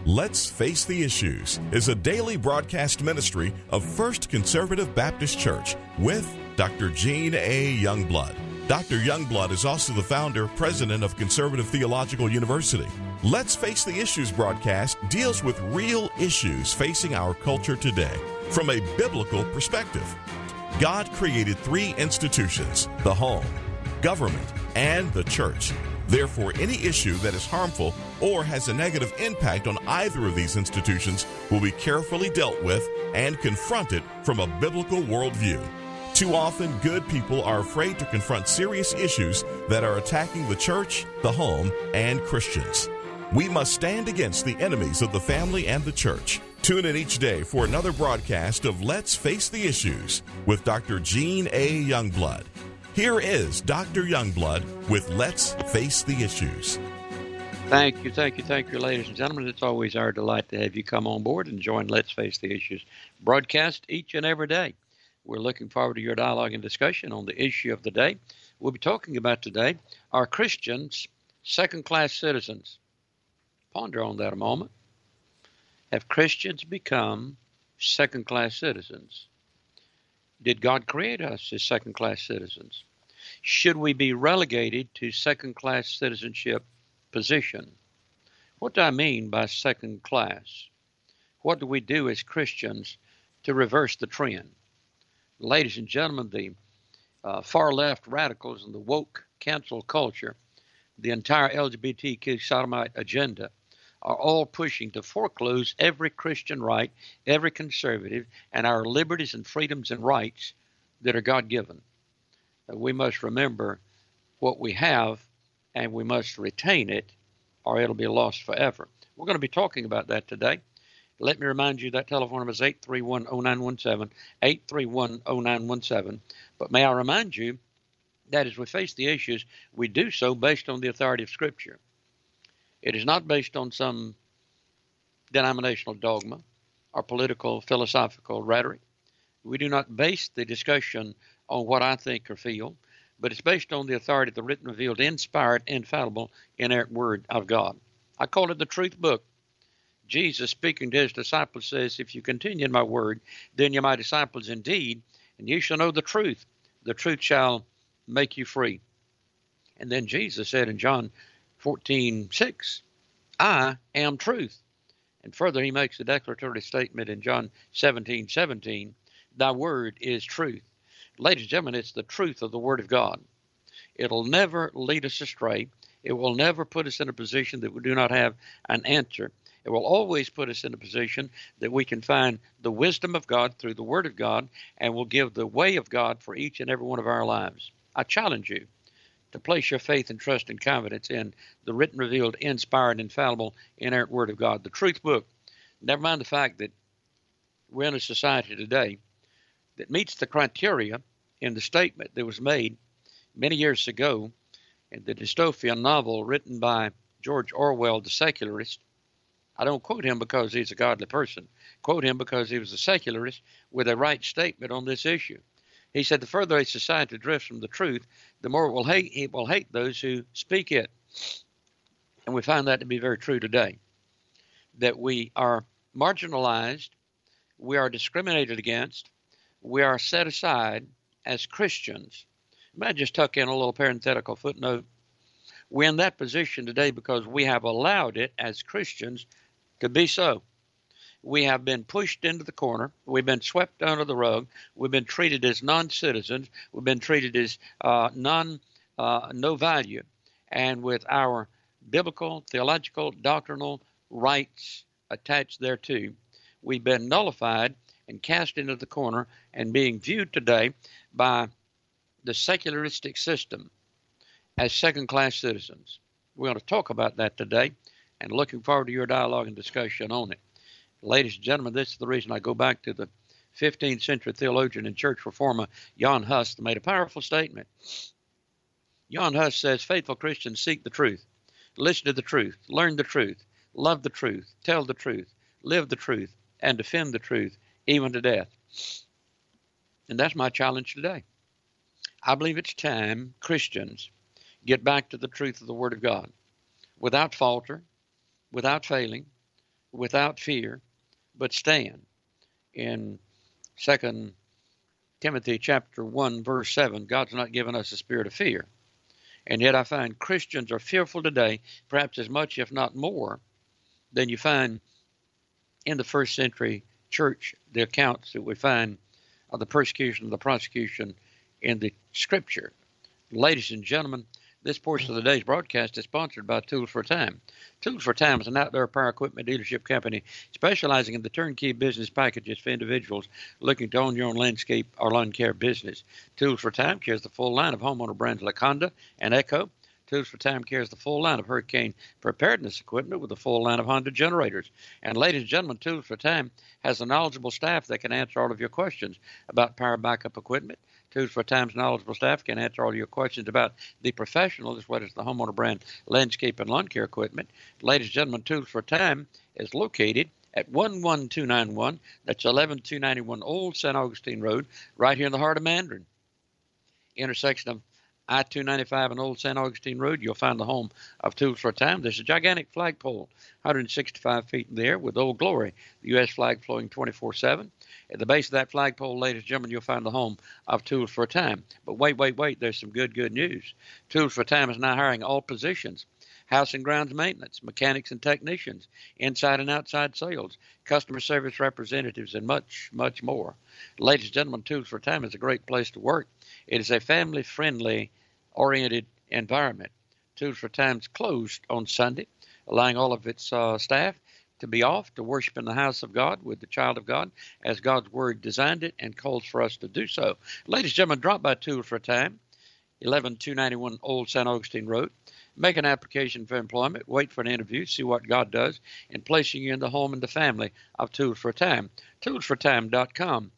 Let's Face the Issues is a daily broadcast ministry of First Conservative Baptist Church with Dr. Gene A. Youngblood. Dr. Youngblood is also the founder, president of Conservative Theological University. Let's Face the Issues broadcast deals with real issues facing our culture today from a biblical perspective. God created three institutions: the home, government, and the church. Therefore, any issue that is harmful or has a negative impact on either of these institutions will be carefully dealt with and confronted from a biblical worldview. Too often, good people are afraid to confront serious issues that are attacking the church, the home, and Christians. We must stand against the enemies of the family and the church. Tune in each day for another broadcast of Let's Face the Issues with Dr. Gene A. Youngblood. Here is Dr. Youngblood with Let's Face the Issues. Thank you, ladies and gentlemen. It's always our delight to have you come on board and join Let's Face the Issues broadcast each and every day. We're looking forward to your dialogue and discussion on the issue of the day. We'll be talking about today, are Christians second-class citizens? Ponder on that a moment. Have Christians become second-class citizens? Did God create us as second-class citizens? Should we be relegated to second-class citizenship position? What do I mean by second class? What do we do as Christians to reverse the trend? Ladies and gentlemen, the far-left radicals and the woke cancel culture, the entire LGBTQ sodomite agenda, are all pushing to foreclose every Christian right, every conservative, and our liberties and freedoms and rights that are God-given. We must remember what we have, and we must retain it, or it'll be lost forever. We're going to be talking about that today. Let me remind you that telephone number is 831-0917, 831-0917. But may I remind you that as we face the issues, we do so based on the authority of Scripture. It is not based on some denominational dogma or political, philosophical rhetoric. We do not base the discussion on what I think or feel, but it's based on the authority of the written, revealed, inspired, infallible, inerrant Word of God. I call it the truth book. Jesus, speaking to his disciples, says, if you continue in my word, then you're my disciples indeed, and you shall know the truth. The truth shall make you free. And then Jesus said in John 14:6, I am truth. And further, he makes a declaratory statement in John 17:17, thy word is truth. Ladies and gentlemen, it's the truth of the Word of God. It'll never lead us astray. It will never put us in a position that we do not have an answer. It will always put us in a position that we can find the wisdom of God through the Word of God, and will give the way of God for each and every one of our lives. I challenge you to place your faith and trust and confidence in the written, revealed, inspired, infallible, inerrant Word of God, the truth book. Never mind the fact that we're in a society today that meets the criteria in the statement that was made many years ago in the dystopian novel written by George Orwell, the secularist. I don't quote him because he's a godly person. Quote him because he was a secularist with a right statement on this issue. He said, the further a society drifts from the truth, the more it will hate those who speak it. And we find that to be very true today, that we are marginalized, we are discriminated against, we are set aside as Christians. I might just tuck in a little parenthetical footnote. We're in that position today because we have allowed it as Christians to be so. We have been pushed into the corner. We've been swept under the rug. We've been treated as non-citizens. We've been treated as no value. And with our biblical, theological, doctrinal rights attached thereto, we've been nullified and cast into the corner and being viewed today by the secularistic system as second-class citizens. We're going to talk about that today and looking forward to your dialogue and discussion on it. Ladies and gentlemen, this is the reason I go back to the 15th century theologian and church reformer Jan Hus, that made a powerful statement. Jan Hus says, faithful Christians seek the truth, listen to the truth, learn the truth, love the truth, tell the truth, live the truth, and defend the truth, even to death. And that's my challenge today. I believe it's time Christians get back to the truth of the Word of God without falter, without failing, without fear, but stand. In 2 Timothy chapter 1, verse 7, God's not given us a spirit of fear. And yet I find Christians are fearful today, perhaps as much, if not more, than you find in the first century church, the accounts that we find of the persecution and the prosecution in the scripture. Ladies and gentlemen, this portion of the day's broadcast is sponsored by Tools for Time. Tools for Time is an outdoor power equipment dealership company specializing in the turnkey business packages for individuals looking to own your own landscape or lawn care business. Tools for Time carries the full line of homeowner brands like Honda and Echo. Tools for Time carries the full line of hurricane preparedness equipment with a full line of Honda generators. And ladies and gentlemen, Tools for Time has a knowledgeable staff that can answer all of your questions about power backup equipment. Tools for Time's knowledgeable staff can answer all your questions about the professional as well as the homeowner brand landscape and lawn care equipment. Ladies and gentlemen, Tools for Time is located at 11291. That's 11291 Old St. Augustine Road, right here in the heart of Mandarin. Intersection of I-295 and Old St. Augustine Road, you'll find the home of Tools for Time. There's a gigantic flagpole, 165 feet in the air with Old Glory, the U.S. flag flowing 24/7. At the base of that flagpole, ladies and gentlemen, you'll find the home of Tools for Time. But wait, there's some good news. Tools for Time is now hiring all positions: house and grounds maintenance, mechanics and technicians, inside and outside sales, customer service representatives, and much more. Ladies and gentlemen, Tools for Time is a great place to work. It is a family-friendly oriented environment. Tools for Time's closed on Sunday, allowing all of its staff to be off to worship in the house of God with the child of God as God's word designed it and calls for us to do so. Ladies and gentlemen, drop by Tools for Time, 11291 Old St. Augustine Road. Make an application for employment, wait for an interview, see what God does in placing you in the home and the family of Tools for Time. ToolsForTime.com.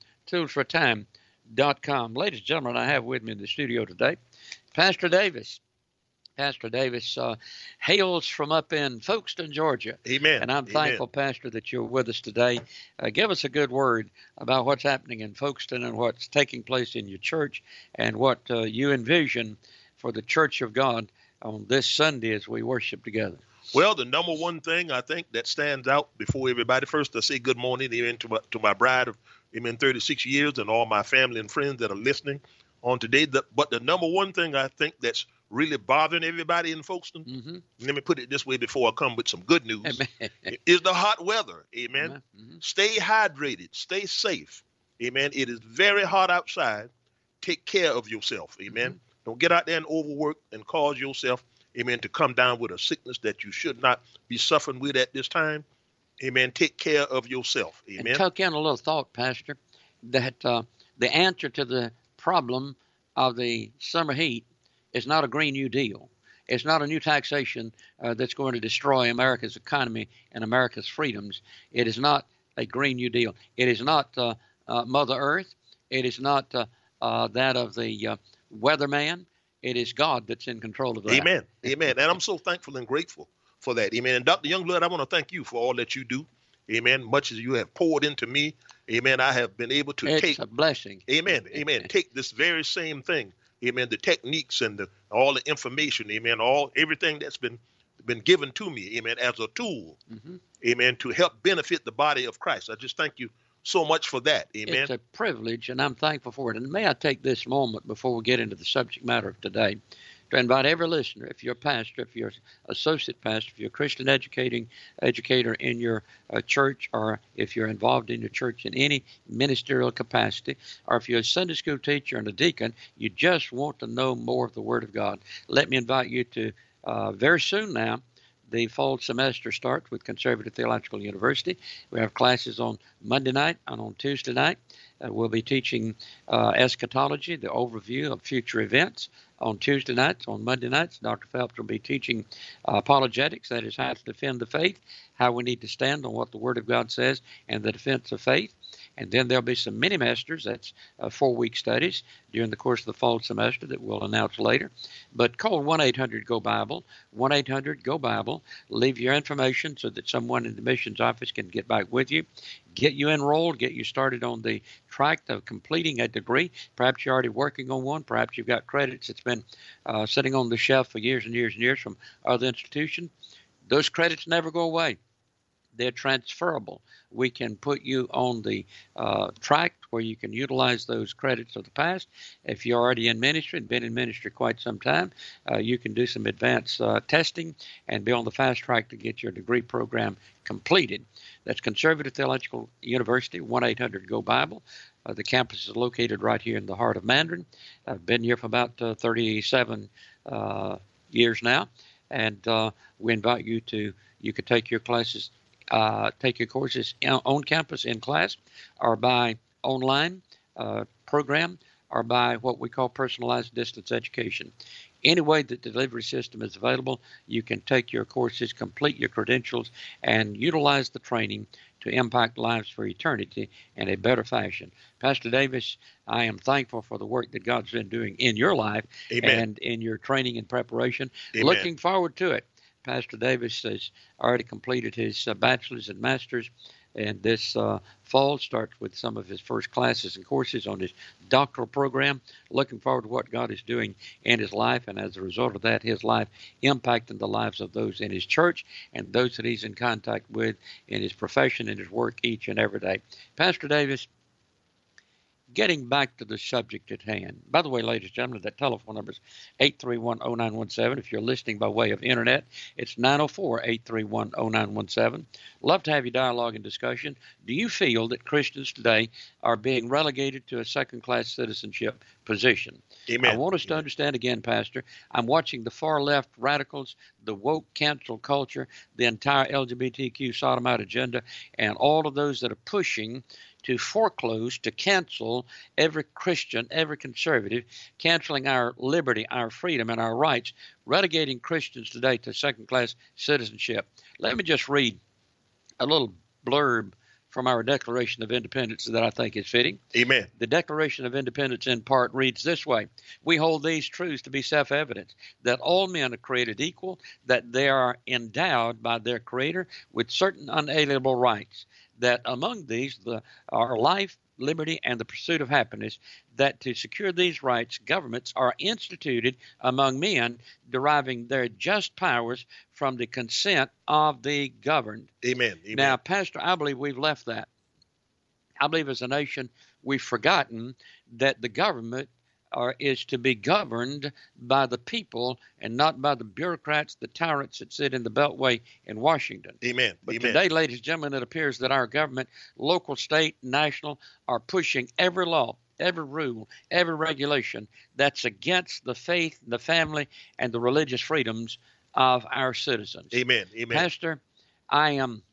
ToolsForTime.com. Ladies and gentlemen, I have with me in the studio today Pastor Davis. Pastor Davis hails from up in Folkestone, Georgia. Amen. And I'm thankful, Pastor, that you're with us today. Give us a good word about what's happening in Folkestone and what's taking place in your church and what you envision for the Church of God on this Sunday as we worship together. Well, the number one thing I think that stands out before everybody, first I say good morning even to my bride of 36 years and all my family and friends that are listening on today. But the number one thing I think that's really bothering everybody in Folkestone, let me put it this way before I come with some good news, is the hot weather. Amen. Stay hydrated. Stay safe. Amen. It is very hot outside. Take care of yourself. Amen. Don't get out there and overwork and cause yourself, amen, to come down with a sickness that you should not be suffering with at this time. Amen. Take care of yourself. Amen. And tuck in a little thought, Pastor, that the answer to the problem of the summer heat is not a Green New Deal. It's not a new taxation that's going to destroy America's economy and America's freedoms. It is not a Green New Deal. It is not Mother Earth. It is not that of the weatherman. It is God that's in control of that. Amen. Amen. And I'm so thankful and grateful for that. Amen. And Dr. Youngblood, I want to thank you for all that you do. Amen. Much as you have poured into me. Amen. I have been able to it's a blessing. Amen. Amen. Take this very same thing. Amen. The techniques and all the information. Amen. Everything that's been given to me. Amen. As a tool. Amen. To help benefit the body of Christ. I just thank you so much for that. Amen. It's a privilege, and I'm thankful for it. And may I take this moment before we get into the subject matter of today to invite every listener, if you're a pastor, if you're an associate pastor, if you're a Christian educator in your church, or if you're involved in your church in any ministerial capacity, or if you're a Sunday school teacher and a deacon, you just want to know more of the Word of God. Let me invite you to very soon now. The fall semester starts with Conservative Theological University. We have classes on Monday night and on Tuesday night. We'll be teaching eschatology, the overview of future events. On Tuesday nights, on Monday nights, Dr. Phelps will be teaching apologetics, that is how to defend the faith, how we need to stand on what the Word of God says and the defense of faith. And then there'll be some mini-masters, that's 4-week studies during the course of the fall semester that we'll announce later. But call 1-800-GO-BIBLE, 1-800-GO-BIBLE. Leave your information so that someone in the missions office can get back with you, get you enrolled, get you started on the track of completing a degree. Perhaps you're already working on one. Perhaps you've got credits that's been sitting on the shelf for years and years and years from other institutions. Those credits never go away. They're transferable. We can put you on the track where you can utilize those credits of the past. If you're already in ministry and been in ministry quite some time, you can do some advanced testing and be on the fast track to get your degree program completed. That's Conservative Theological University, 1-800-GO-BIBLE. The campus is located right here in the heart of Mandarin. I've been here for about 37 years now, and we invite you to, you could take your classes, take your courses on campus in class, or by online program, or by what we call personalized distance education. Any way that the delivery system is available, you can take your courses, complete your credentials, and utilize the training to impact lives for eternity in a better fashion. Pastor Davis, I am thankful for the work that God's been doing in your life. Amen. And in your training and preparation. Amen. Looking forward to it. Pastor Davis has already completed his bachelor's and master's, and this fall starts with some of his first classes and courses on his doctoral program. Looking forward to what God is doing in his life, and as a result of that, his life impacting the lives of those in his church and those that he's in contact with in his profession and his work each and every day. Pastor Davis, getting back to the subject at hand. By the way, ladies and gentlemen, that telephone number is 831-0917. If you're listening by way of internet, it's 904-831-0917. Love to have you dialogue and discussion. Do you feel that Christians today are being relegated to a second-class citizenship position? Amen. I want us to understand again, Pastor, I'm watching the far-left radicals, the woke cancel culture, the entire LGBTQ sodomite agenda, and all of those that are pushing to foreclose, to cancel every Christian, every conservative, canceling our liberty, our freedom, and our rights, relegating Christians today to second-class citizenship. Let me just read a little blurb from our Declaration of Independence that I think is fitting. Amen. The Declaration of Independence in part reads this way: we hold these truths to be self-evident, that all men are created equal, that they are endowed by their Creator with certain unalienable rights, that among these are life, liberty, and the pursuit of happiness, that to secure these rights, governments are instituted among men, deriving their just powers from the consent of the governed. Amen. Amen. Now, Pastor, I believe we've left that. I believe as a nation, we've forgotten that the government is to be governed by the people and not by the bureaucrats, the tyrants that sit in the Beltway in Washington. Amen. But Amen. Today, ladies and gentlemen, it appears that our government, local, state, national, are pushing every law, every rule, every regulation that's against the faith, the family, and the religious freedoms of our citizens. Amen. Amen. Pastor, I am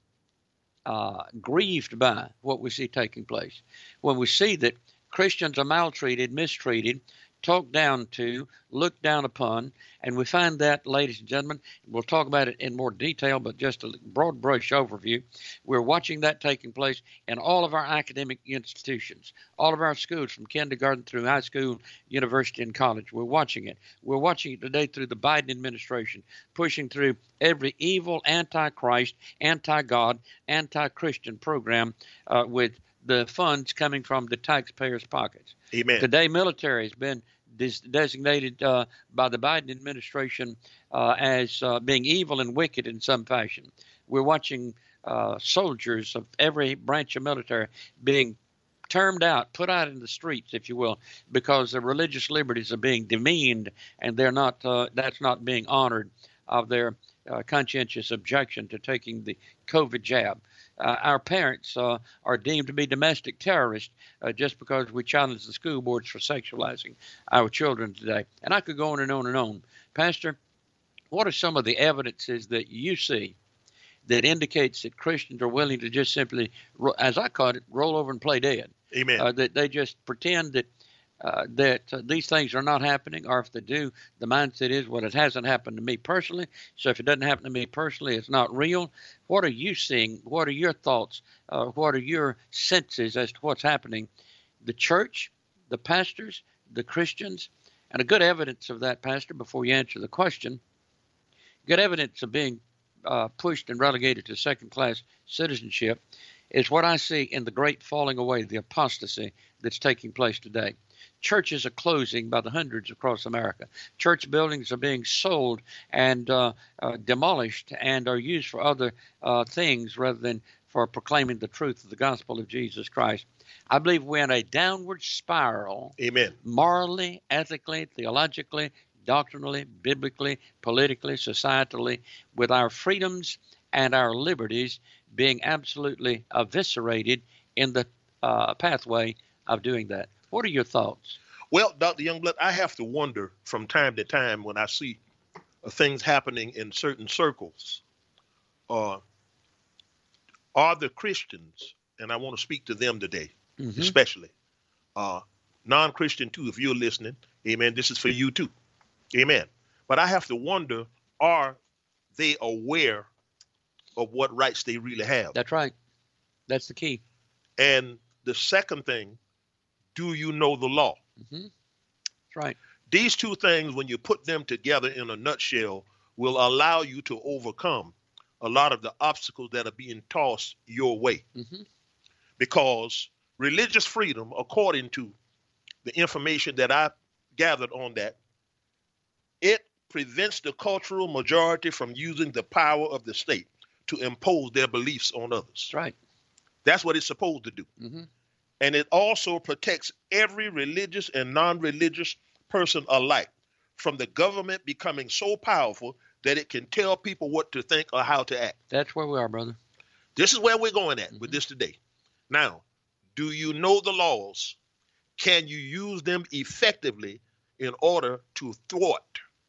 grieved by what we see taking place. When we see that Christians are maltreated, mistreated, talked down to, looked down upon, and we find that, ladies and gentlemen, we'll talk about it in more detail, but just a broad brush overview. We're watching that taking place in all of our academic institutions, all of our schools from kindergarten through high school, university, and college. We're watching it. We're watching it today through the Biden administration, pushing through every evil, anti-Christ, anti-God, anti-Christian program with the funds coming from the taxpayers' pockets. Amen. Today, military has been designated by the Biden administration as being evil and wicked in some fashion. We're watching soldiers of every branch of military being termed out, put out in the streets, if you will, because their religious liberties are being demeaned, and they're not. That's not being honored of their conscientious objection to taking the COVID jab. Our parents are deemed to be domestic terrorists just because we challenge the school boards for sexualizing our children today. And I could go on and on and on. Pastor, what are some of the evidences that you see that indicates that Christians are willing to just simply, as I call it, roll over and play dead? Amen. That they just pretend that these things are not happening, or if they do, the mindset is, well, it hasn't happened to me personally, so if it doesn't happen to me personally, it's not real. What are you seeing? What are your thoughts? What are your senses as to what's happening? The church, the pastors, the Christians, and a good evidence of that, Pastor, before you answer the question, good evidence of being pushed and relegated to second-class citizenship is what I see in the great falling away, the apostasy that's taking place today. Churches are closing by the hundreds across America. Church buildings are being sold and demolished and are used for other things rather than for proclaiming the truth of the gospel of Jesus Christ. I believe we're in a downward spiral. Amen. Morally, ethically, theologically, doctrinally, biblically, politically, societally, with our freedoms and our liberties being absolutely eviscerated in the pathway of doing that. What are your thoughts? Well, Dr. Youngblood, I have to wonder from time to time when I see things happening in certain circles. Are the Christians, and I want to speak to them today, especially, non-Christian too, if you're listening, amen, this is for you too, amen. But I have to wonder, are they aware of what rights they really have? That's right. That's the key. And the second thing, do you know the law? That's right. These two things, when you put them together in a nutshell, will allow you to overcome a lot of the obstacles that are being tossed your way. Because religious freedom, according to the information that I gathered on that, it prevents the cultural majority from using the power of the state to impose their beliefs on others. That's right. That's what it's supposed to do. And it also protects every religious and non-religious person alike from the government becoming so powerful that it can tell people what to think or how to act. That's where we are, brother. This is where we're going at with this today. Now, do you know the laws? Can you use them effectively in order to thwart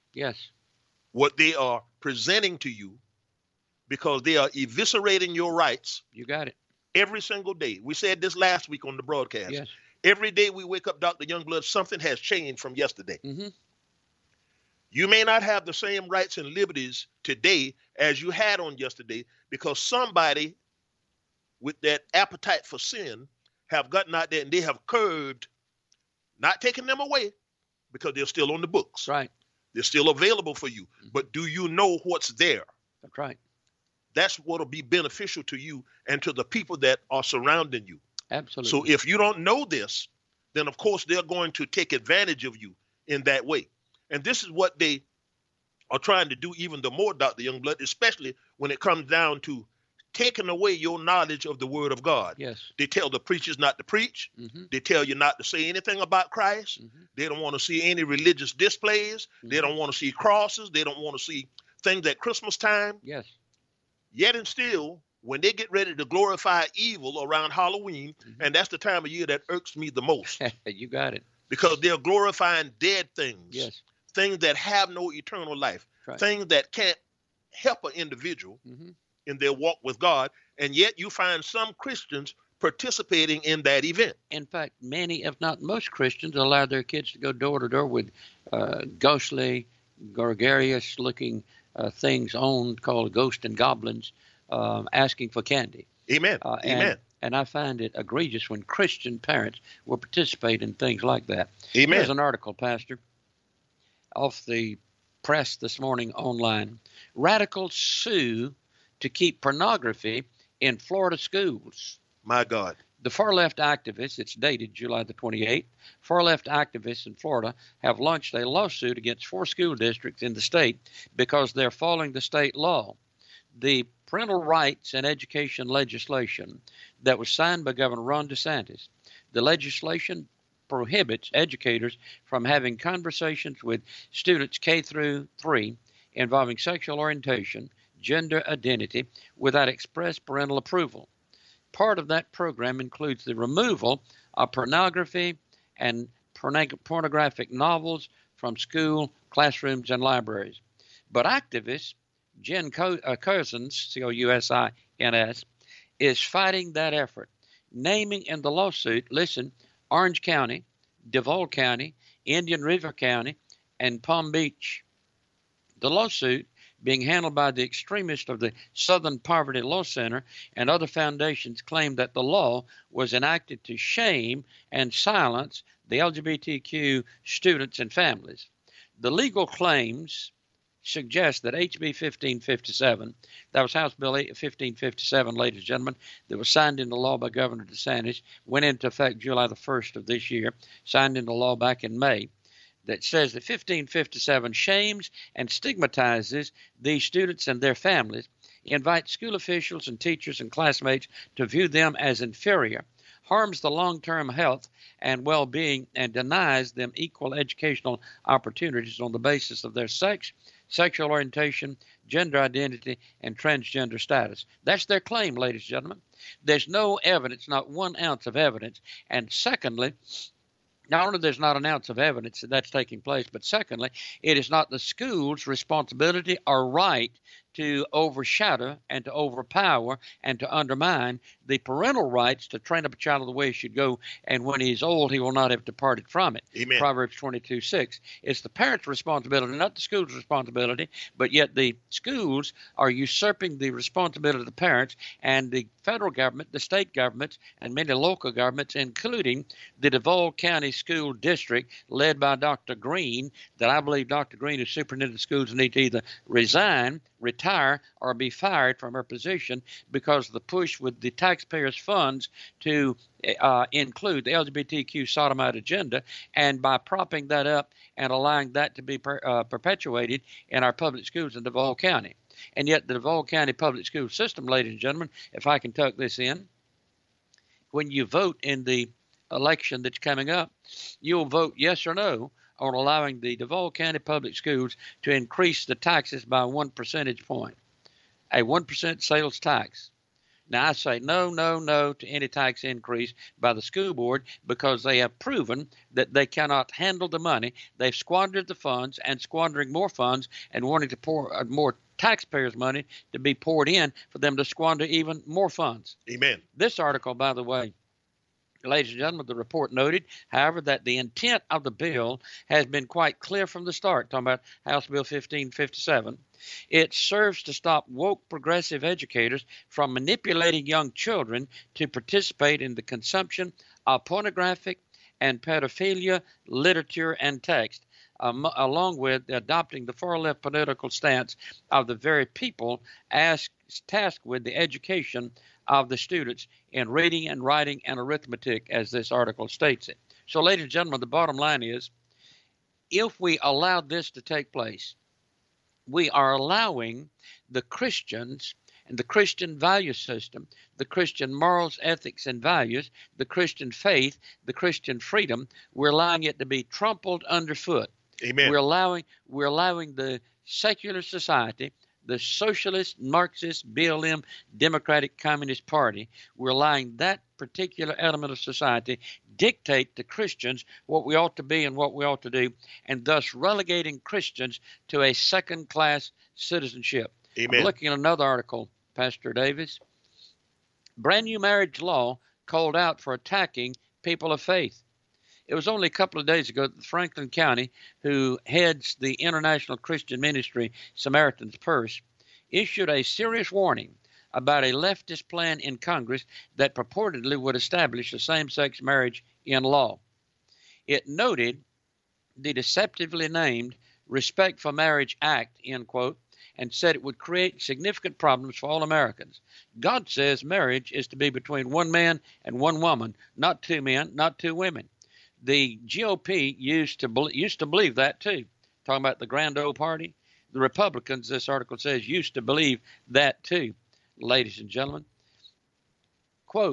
what they are presenting to you, because they are eviscerating your rights? You got it. Every single day. We said this last week on the broadcast. Yes. Every day we wake up, Dr. Youngblood, something has changed from yesterday. You may not have the same rights and liberties today as you had on yesterday, because somebody with that appetite for sin have gotten out there and they have curbed, not taking them away, because they're still on the books. Right. They're still available for you. But do you know what's there? That's right. That's what will be beneficial to you and to the people that are surrounding you. Absolutely. So if you don't know this, then of course they're going to take advantage of you in that way. And this is what they are trying to do even the more, Dr. Youngblood, especially when it comes down to taking away your knowledge of the word of God. Yes. They tell the preachers not to preach. They tell you not to say anything about Christ. They don't want to see any religious displays. They don't want to see crosses. They don't want to see things at Christmas time. Yes. Yet and still, when they get ready to glorify evil around Halloween, and that's the time of year that irks me the most. You got it. Because they're glorifying dead things. Yes. Things that have no eternal life. Right. Things that can't help an individual in their walk with God. And yet you find some Christians participating in that event. In fact, many, if not most Christians, allow their kids to go door to door with ghostly, gregarious-looking things owned called ghosts and goblins, asking for candy. Amen. Amen. And I find it egregious when Christian parents will participate in things like that. Amen. Here's an article, Pastor, off the press this morning online. Radicals sue to keep pornography in Florida schools. My God. The far-left activists, it's dated July the 28th, far-left activists in Florida have launched a lawsuit against 4 school districts in the state because they're following the state law. The parental rights and education legislation that was signed by Governor Ron DeSantis, the legislation prohibits educators from having conversations with students K through 3 involving sexual orientation, gender identity, without express parental approval. Part of that program includes the removal of pornography and pornographic novels from school classrooms and libraries. But activist Jen Cousins, C-O-U-S-I-N-S, is fighting that effort, naming in the lawsuit, listen, Orange County, Duval County, Indian River County, and Palm Beach. The lawsuit, being handled by the extremists of the Southern Poverty Law Center and other foundations, claim that the law was enacted to shame and silence the LGBTQ students and families. The legal claims suggests that HB 1557, that was House Bill 1557, ladies and gentlemen, that was signed into law by Governor DeSantis, went into effect July the 1st of this year, signed into law back in May, that says that 1557 shames and stigmatizes these students and their families, invites school officials and teachers and classmates to view them as inferior, harms the long-term health and well-being, and denies them equal educational opportunities on the basis of their sex, sexual orientation, gender identity, and transgender status. That's their claim, ladies and gentlemen. There's no evidence, not 1 ounce of evidence. And secondly, not only there's not an ounce of evidence that that's taking place, but secondly, it is not the school's responsibility or right to overshadow and to overpower and to undermine the parental rights to train up a child the way he should go, and when he's old, he will not have departed from it. Amen. Proverbs 22:6. It's the parent's responsibility, not the school's responsibility, but yet the schools are usurping the responsibility of the parents, and the federal government, the state governments, and many local governments, including the Duval County School District, led by Dr. Green, that I believe Dr. Green, who's superintendent of schools, need to either resign, retire, or be fired from her position because of the push with the taxpayers' funds to include the LGBTQ sodomite agenda, and by propping that up and allowing that to be perpetuated in our public schools in Duval County. And yet the Duval County public school system, ladies and gentlemen, if I can tuck this in, when you vote in the election that's coming up, you'll vote yes or no on allowing the Duval County public schools to increase the taxes by 1 percentage point, a 1% sales tax. Now, I say no to any tax increase by the school board because they have proven that they cannot handle the money. They've squandered the funds and squandering more funds and wanting to pour more taxpayers' money to be poured in for them to squander even more funds. Amen. This article, by the way, ladies and gentlemen, the report noted, however, that the intent of the bill has been quite clear from the start, talking about House Bill 1557. It serves to stop woke progressive educators from manipulating young children to participate in the consumption of pornographic and pedophilia literature and text, along with adopting the far-left political stance of the very people tasked with the education of the students in reading and writing and arithmetic, as this article states it. So, ladies and gentlemen, the bottom line is, if we allow this to take place, we are allowing the Christians and the Christian value system, the Christian morals, ethics, and values, the Christian faith, the Christian freedom, we're allowing it to be trampled underfoot. Amen. We're allowing the secular society, the socialist, Marxist, BLM, Democratic Communist Party, we're allowing that particular element of society dictate to Christians what we ought to be and what we ought to do, and thus relegating Christians to a second-class citizenship. Amen. I'm looking at another article, Pastor Davis. Brand new marriage law called out for attacking people of faith. It was only a couple of days ago that Franklin County, who heads the International Christian Ministry Samaritan's Purse, issued a serious warning about a leftist plan in Congress that purportedly would establish a same-sex marriage in law. It noted the deceptively named Respect for Marriage Act, end quote, and said it would create significant problems for all Americans. God says marriage is to be between one man and one woman, not two men, not two women. The GOP used to believe that too. Talking about the Grand Old Party, the Republicans, this article says, used to believe that too. Ladies and gentlemen, quote,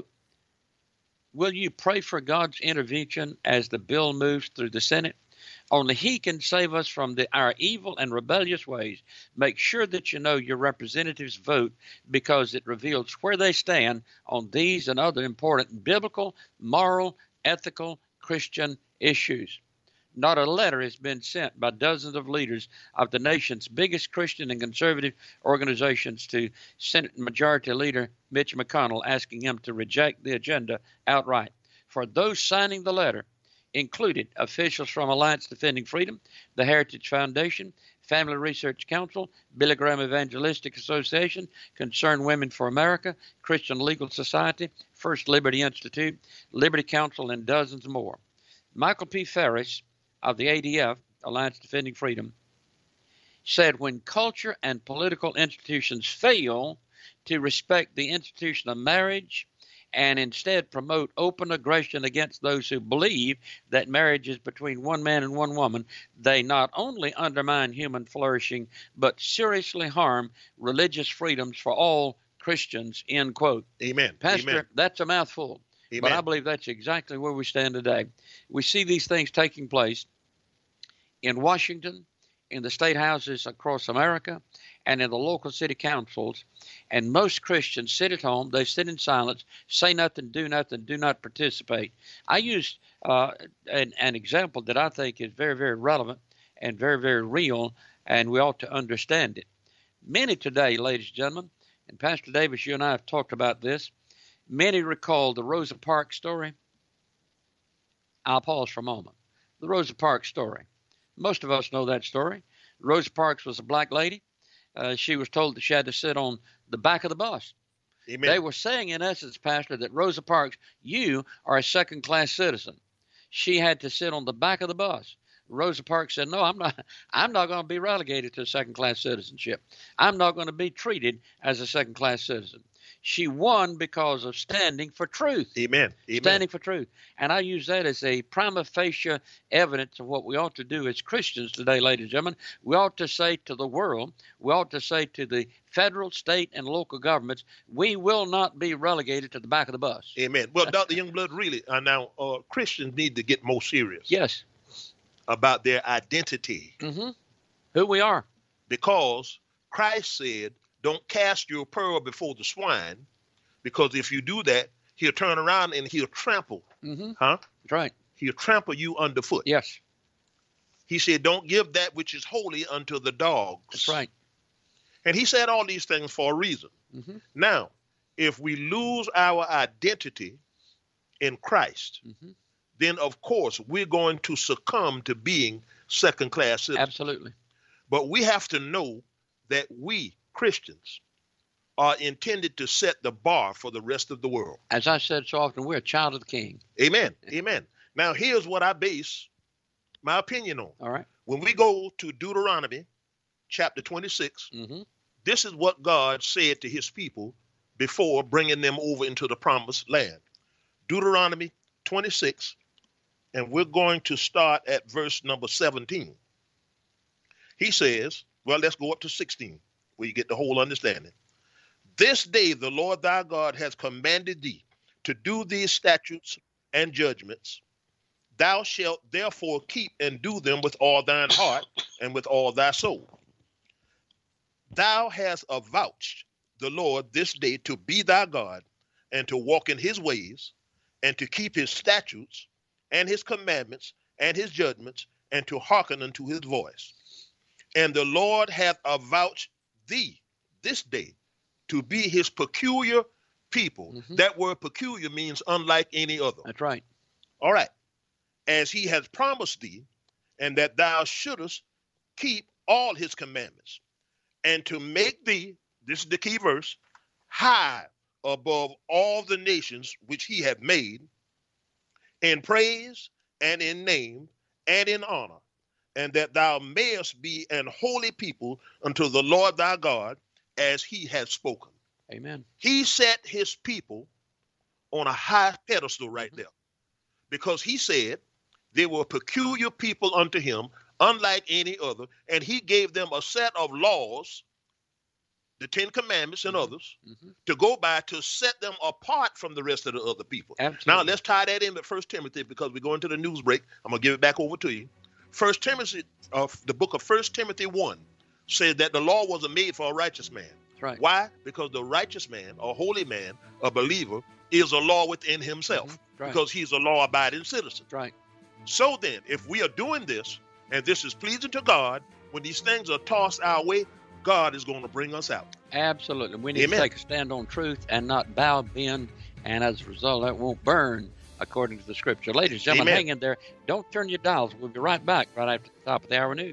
will you pray for God's intervention as the bill moves through the Senate? Only He can save us from our evil and rebellious ways. Make sure that you know your representatives vote, because it reveals where they stand on these and other important biblical, moral, ethical, Christian issues. Not a letter has been sent by dozens of leaders of the nation's biggest Christian and conservative organizations to Senate Majority Leader Mitch McConnell, asking him to reject the agenda outright. For those signing the letter included officials from Alliance Defending Freedom, the Heritage Foundation, Family Research Council, Billy Graham Evangelistic Association, Concerned Women for America, Christian Legal Society, First Liberty Institute, Liberty Council, and dozens more. Michael P. Ferris of the ADF, Alliance Defending Freedom, said when culture and political institutions fail to respect the institution of marriage and instead promote open aggression against those who believe that marriage is between one man and one woman, they not only undermine human flourishing, but seriously harm religious freedoms for all Christians, end quote. Amen. Pastor, Amen. that's a mouthful. Amen. But I believe that's exactly where we stand today. We see these things taking place in Washington, in the state houses across America, and in the local city councils. And most Christians sit at home, they sit in silence, say nothing, do not participate. I used an example that I think is very, very relevant and very, very real, and we ought to understand it. Many today, ladies and gentlemen, and Pastor Davis, you and I have talked about this, many recall the Rosa Parks story. I'll pause for a moment. The Rosa Parks story. Most of us know that story. Rosa Parks was a black lady. She was told that she had to sit on the back of the bus. Amen. They were saying, in essence, Pastor, that Rosa Parks, you are a second-class citizen. She had to sit on the back of the bus. Rosa Parks said, no, I'm not going to be relegated to second-class citizenship. I'm not going to be treated as a second-class citizen. She won because of standing for truth. Amen. Amen. Standing for truth. And I use that as a prima facie evidence of what we ought to do as Christians today, ladies and gentlemen. We ought to say to the world, we ought to say to the federal, state, and local governments, we will not be relegated to the back of the bus. Amen. Well, Dr. Youngblood, really, now Christians need to get more serious. Yes. About their identity. Mm-hmm. Who we are. Because Christ said, don't cast your pearl before the swine, because if you do that, he'll turn around and he'll trample. Mm-hmm. Huh? That's right. He'll trample you underfoot. Yes. He said, don't give that which is holy unto the dogs. That's right. And he said all these things for a reason. Mm-hmm. Now, if we lose our identity in Christ, mm-hmm. then of course we're going to succumb to being second-class citizens. Absolutely. But we have to know that we Christians are intended to set the bar for the rest of the world. As I said so often, we're a child of the King. Amen. Amen. Now, here's what I base my opinion on. All right. When we go to Deuteronomy chapter 26, mm-hmm. this is what God said to his people before bringing them over into the promised land. Deuteronomy 26, and we're going to start at verse number 17. He says, well, let's go up to 16, where you get the whole understanding. This day the Lord thy God has commanded thee to do these statutes and judgments. Thou shalt therefore keep and do them with all thine heart and with all thy soul. Thou hast avouched the Lord this day to be thy God, and to walk in his ways, and to keep his statutes and his commandments and his judgments, and to hearken unto his voice. And the Lord hath avouched thee this day to be his peculiar people. Mm-hmm. That word peculiar means unlike any other. That's right. All right. As he has promised thee, and that thou shouldest keep all his commandments, and to make thee, this is the key verse, high above all the nations which he hath made, in praise and in name and in honor, and that thou mayest be an holy people unto the Lord thy God, as he has spoken. Amen. He set his people on a high pedestal right there, because he said they were peculiar people unto him, unlike any other, and he gave them a set of laws, the Ten Commandments and others, to go by to set them apart from the rest of the other people. Absolutely. Now, let's tie that in with 1 Timothy, because we're going to the news break. I'm going to give it back over to you. 1 Timothy, the book of 1 Timothy 1, says that the law wasn't made for a righteous man. Right. Why? Because the righteous man, a holy man, a believer, is a law within himself, right. because he's a law-abiding citizen. Right. So then, if we are doing this, and this is pleasing to God, when these things are tossed our way, God is going to bring us out. Absolutely. We need Amen. to take a stand on truth and not bow, bend, and as a result, that won't burn according to the scripture. Ladies and gentlemen, Amen. hang in there. Don't turn your dials. We'll be right back right after the top of the hour news.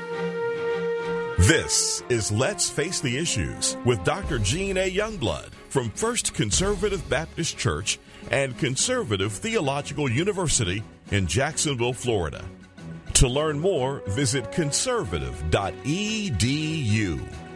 This is Let's Face the Issues with Dr. Gene A. Youngblood from First Conservative Baptist Church and Conservative Theological University in Jacksonville, Florida. To learn more, visit conservative.edu.